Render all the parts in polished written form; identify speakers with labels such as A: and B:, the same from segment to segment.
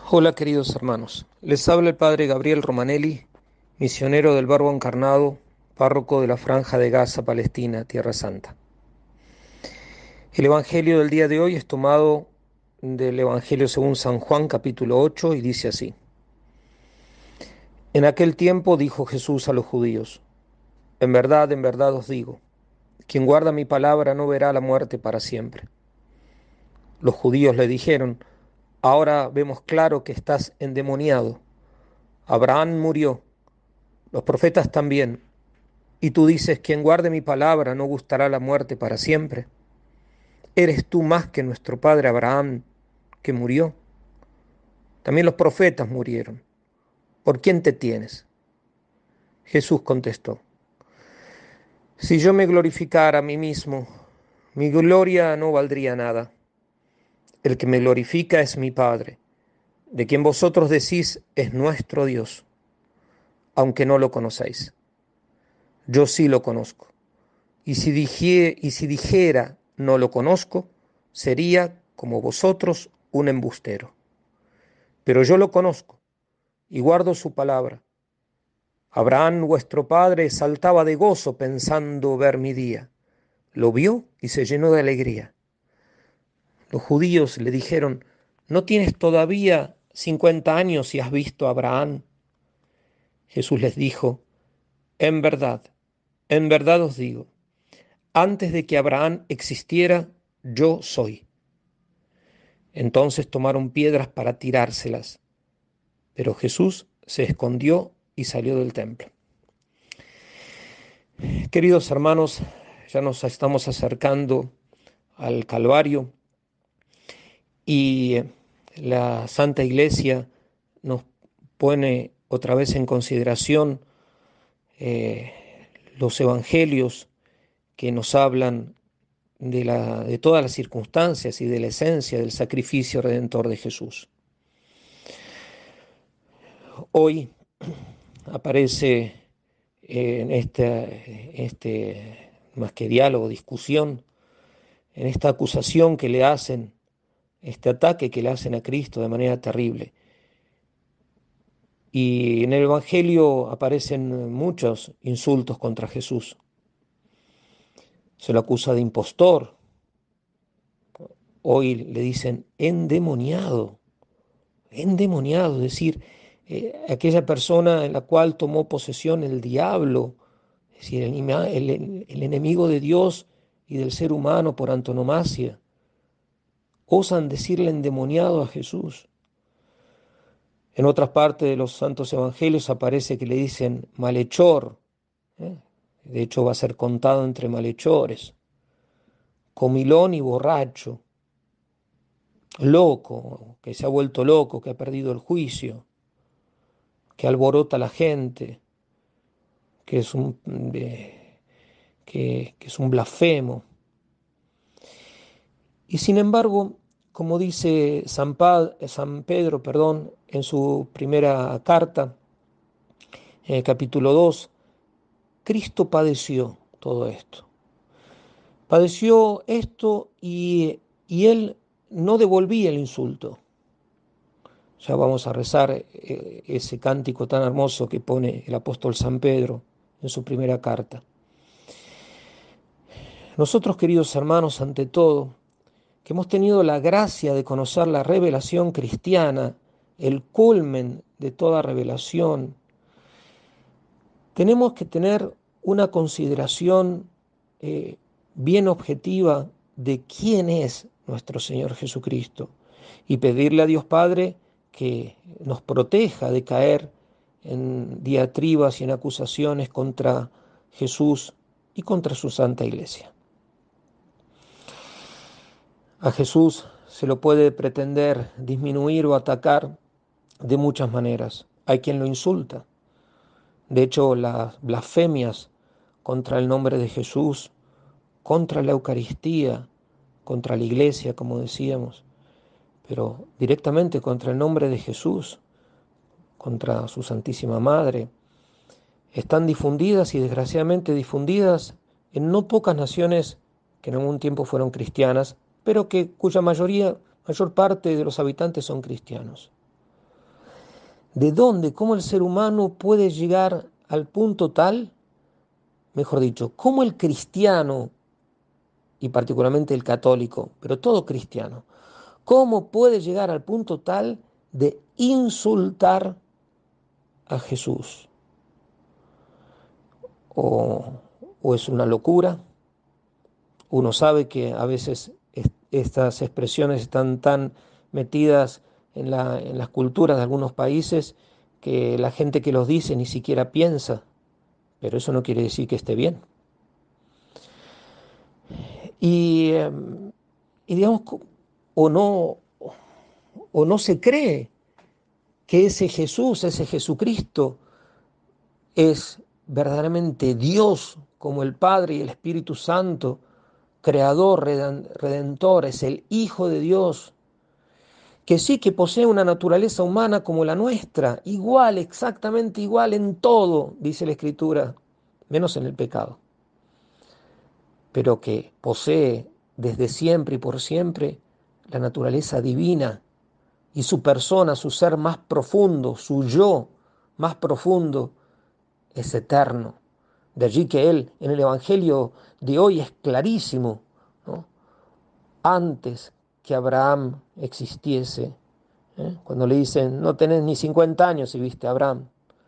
A: Hola queridos hermanos, les habla el Padre Gabriel Romanelli, misionero del Verbo Encarnado, párroco de la Franja de Gaza, Palestina, Tierra Santa. El Evangelio del día de hoy es tomado del Evangelio según San Juan capítulo 8 y dice así. En aquel tiempo dijo Jesús a los judíos, en verdad os digo, quien guarda mi palabra no verá la muerte para siempre. Los judíos le dijeron, ahora vemos claro que estás endemoniado. Abraham murió, los profetas también. Y tú dices, quien guarde mi palabra no gustará la muerte para siempre. ¿Eres tú más que nuestro padre Abraham, que murió? También los profetas murieron. ¿Por quién te tienes? Jesús contestó, si yo me glorificara a mí mismo, mi gloria no valdría nada. El que me glorifica es mi Padre, de quien vosotros decís es nuestro Dios, aunque no lo conocéis. Yo sí lo conozco. Y si dijera no lo conozco, sería como vosotros un embustero. Pero yo lo conozco y guardo su palabra. Abraham, vuestro padre, saltaba de gozo pensando ver mi día. Lo vio y se llenó de alegría. Los judíos le dijeron, ¿no tienes todavía 50 años y has visto a Abraham? Jesús les dijo, en verdad os digo, antes de que Abraham existiera, yo soy. Entonces tomaron piedras para tirárselas, pero Jesús se escondió y salió del templo. Queridos hermanos, ya nos estamos acercando al Calvario y la Santa Iglesia nos pone otra vez en consideración los evangelios que nos hablan de todas las circunstancias y de la esencia del sacrificio redentor de Jesús. Hoy aparece en este más que diálogo, discusión, en esta acusación que le hacen, este ataque que le hacen a Cristo de manera terrible. Y en el Evangelio aparecen muchos insultos contra Jesús. Se lo acusa de impostor. Hoy le dicen endemoniado, endemoniado, es decir, aquella persona en la cual tomó posesión el diablo, es decir, el enemigo de Dios y del ser humano por antonomasia. Osan decirle endemoniado a Jesús. En otras partes de los santos evangelios aparece que le dicen malhechor. De hecho va a ser contado entre malhechores. Comilón y borracho. Loco, que se ha vuelto loco, que ha perdido el juicio, que alborota a la gente, que es que es un blasfemo. Y sin embargo, como dice San Pedro, en su primera carta, en el capítulo 2, Cristo padeció todo esto. Padeció esto y él no devolvía el insulto. Ya vamos a rezar ese cántico tan hermoso que pone el apóstol San Pedro en su primera carta. Nosotros, queridos hermanos, ante todo, que hemos tenido la gracia de conocer la revelación cristiana, el culmen de toda revelación, tenemos que tener una consideración bien objetiva de quién es nuestro Señor Jesucristo y pedirle a Dios Padre que nos proteja de caer en diatribas y en acusaciones contra Jesús y contra su Santa Iglesia. A Jesús se lo puede pretender disminuir o atacar de muchas maneras. Hay quien lo insulta. De hecho, las blasfemias contra el nombre de Jesús, contra la Eucaristía, contra la Iglesia, como decíamos, pero directamente contra el nombre de Jesús, contra su Santísima Madre, están difundidas y desgraciadamente difundidas en no pocas naciones que en algún tiempo fueron cristianas, pero cuya mayor parte de los habitantes son cristianos. ¿De dónde? ¿Cómo el ser humano puede llegar al punto tal, mejor dicho, cómo el cristiano, y particularmente el católico, pero todo cristiano, cómo puede llegar al punto tal de insultar a Jesús? O, o es una locura. Uno sabe que a veces estas expresiones están tan metidas en las culturas de algunos países que la gente que los dice ni siquiera piensa, pero eso no quiere decir que esté bien. Y, eh, y digamos, o no, o no se cree que ese Jesús, ese Jesucristo, es verdaderamente Dios como el Padre y el Espíritu Santo, creador, redentor, es el Hijo de Dios, que sí que posee una naturaleza humana como la nuestra, igual, exactamente igual en todo, dice la Escritura, menos en el pecado, pero que posee desde siempre y por siempre la naturaleza divina y su persona, su ser más profundo, su yo más profundo, es eterno. De allí que él en el Evangelio de hoy es clarísimo, ¿no? Antes que Abraham existiese, cuando le dicen, no tenés ni 50 años y viste a Abraham.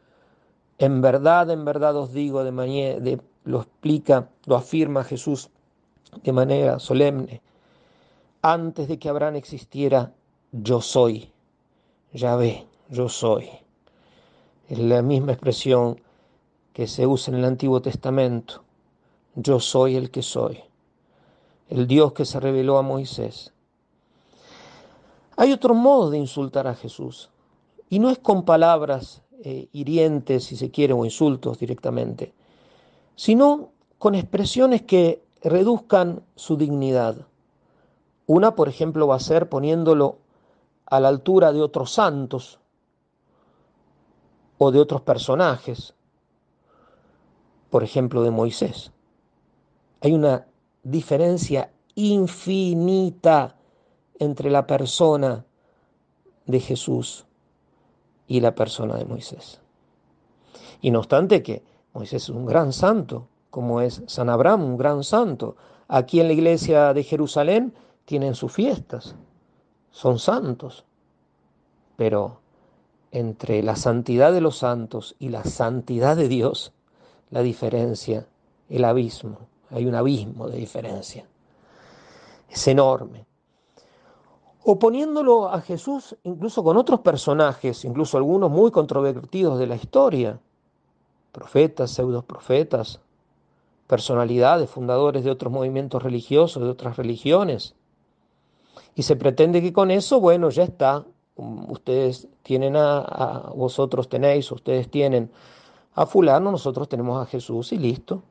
A: En verdad os digo, lo explica, lo afirma Jesús de manera solemne. Antes de que Abraham existiera, yo soy. Yahvé, yo soy. Es la misma expresión que se usa en el Antiguo Testamento. Yo soy el que soy. El Dios que se reveló a Moisés. Hay otro modo de insultar a Jesús. Y no es con palabras hirientes, si se quiere, o insultos directamente, sino con expresiones que reduzcan su dignidad. Una, por ejemplo, va a ser poniéndolo a la altura de otros santos o de otros personajes, por ejemplo, de Moisés. Hay una diferencia infinita entre la persona de Jesús y la persona de Moisés. Y no obstante que Moisés es un gran santo, como es San Abraham, un gran santo. Aquí en la iglesia de Jerusalén tienen sus fiestas, son santos, pero entre la santidad de los santos y la santidad de Dios, la diferencia, el abismo, hay un abismo de diferencia, es enorme. O poniéndolo a Jesús incluso con otros personajes, incluso algunos muy controvertidos de la historia, profetas, pseudoprofetas, personalidades, fundadores de otros movimientos religiosos, de otras religiones. Y se pretende que con eso, bueno, ya está. Ustedes tienen vosotros tenéis, ustedes tienen a fulano, nosotros tenemos a Jesús y listo.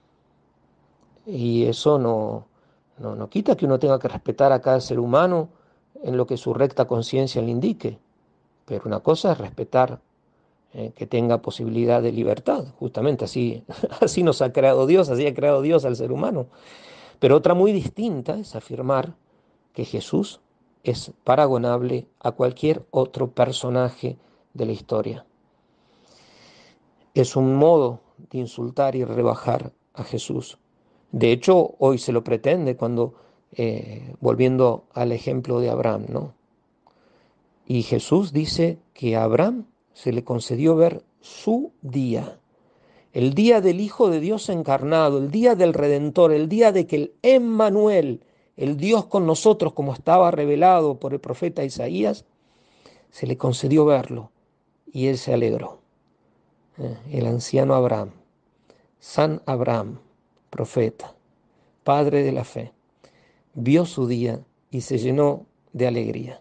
A: Y eso no quita que uno tenga que respetar a cada ser humano en lo que su recta conciencia le indique. Pero una cosa es respetar que tenga posibilidad de libertad. Justamente así, así nos ha creado Dios, así ha creado Dios al ser humano. Pero otra muy distinta es afirmar que Jesús es paragonable a cualquier otro personaje de la historia. Es un modo de insultar y rebajar a Jesús. De hecho, hoy se lo pretende cuando, volviendo al ejemplo de Abraham, ¿no? Y Jesús dice que a Abraham se le concedió ver su día, el día del Hijo de Dios encarnado, el día del Redentor, el día de que el Emmanuel, el Dios con nosotros, como estaba revelado por el profeta Isaías, se le concedió verlo y él se alegró. El anciano Abraham, San Abraham, profeta, padre de la fe, vio su día y se llenó de alegría.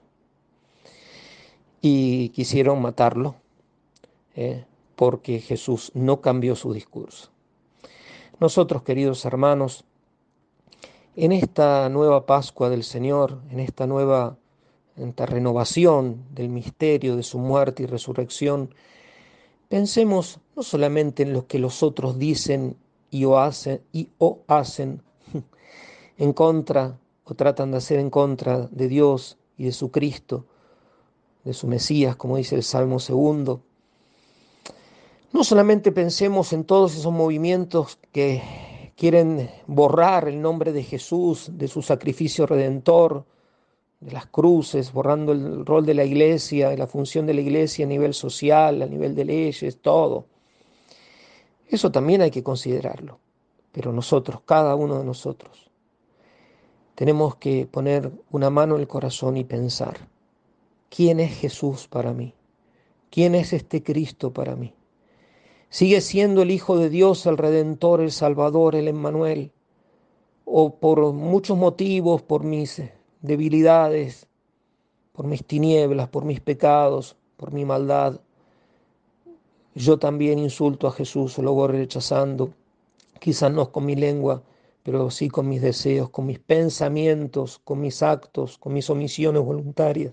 A: Y quisieron matarlo porque Jesús no cambió su discurso. Nosotros, queridos hermanos, en esta nueva Pascua del Señor, en esta renovación del misterio de su muerte y resurrección, pensemos no solamente en lo que los otros dicen o hacen en contra o tratan de hacer en contra de Dios y de su Cristo, de su Mesías, como dice el Salmo 2. No solamente pensemos en todos esos movimientos que quieren borrar el nombre de Jesús, de su sacrificio redentor, de las cruces, borrando el rol de la iglesia, la función de la iglesia a nivel social, a nivel de leyes, todo. Eso también hay que considerarlo. Pero nosotros, cada uno de nosotros, tenemos que poner una mano en el corazón y pensar, ¿quién es Jesús para mí? ¿Quién es este Cristo para mí? ¿Sigue siendo el Hijo de Dios, el Redentor, el Salvador, el Emmanuel? ¿O por muchos motivos, por mis debilidades, por mis tinieblas, por mis pecados, por mi maldad, yo también insulto a Jesús, lo voy rechazando, quizás no con mi lengua, pero sí con mis deseos, con mis pensamientos, con mis actos, con mis omisiones voluntarias?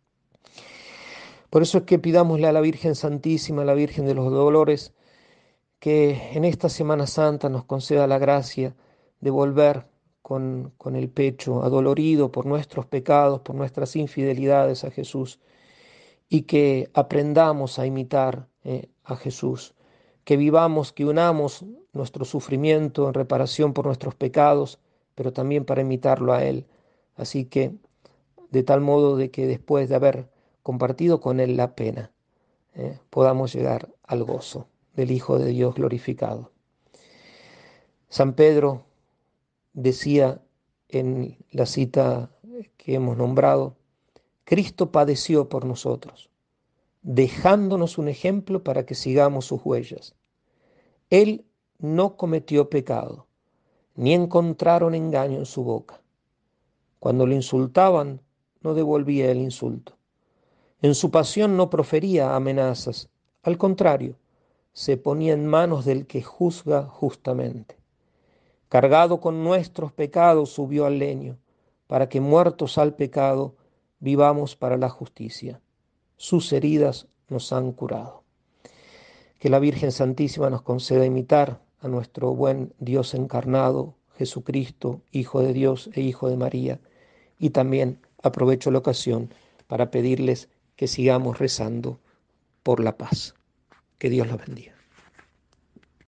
A: Por eso es que pidámosle a la Virgen Santísima, a la Virgen de los Dolores, que en esta Semana Santa nos conceda la gracia de volver con el pecho adolorido por nuestros pecados, por nuestras infidelidades a Jesús, y que aprendamos a imitar a Jesús, que vivamos, que unamos nuestro sufrimiento en reparación por nuestros pecados, pero también para imitarlo a Él. Así que, de tal modo de que después de haber compartido con Él la pena, podamos llegar al gozo del Hijo de Dios glorificado. San Pedro decía en la cita que hemos nombrado, Cristo padeció por nosotros, dejándonos un ejemplo para que sigamos sus huellas. Él no cometió pecado, ni encontraron engaño en su boca. Cuando lo insultaban, no devolvía el insulto. En su pasión no profería amenazas, al contrario, se ponía en manos del que juzga justamente. Cargado con nuestros pecados subió al leño, para que muertos al pecado vivamos para la justicia. Sus heridas nos han curado. Que la Virgen Santísima nos conceda imitar a nuestro buen Dios encarnado, Jesucristo, Hijo de Dios e Hijo de María, y también aprovecho la ocasión para pedirles que sigamos rezando por la paz. Que Dios los bendiga.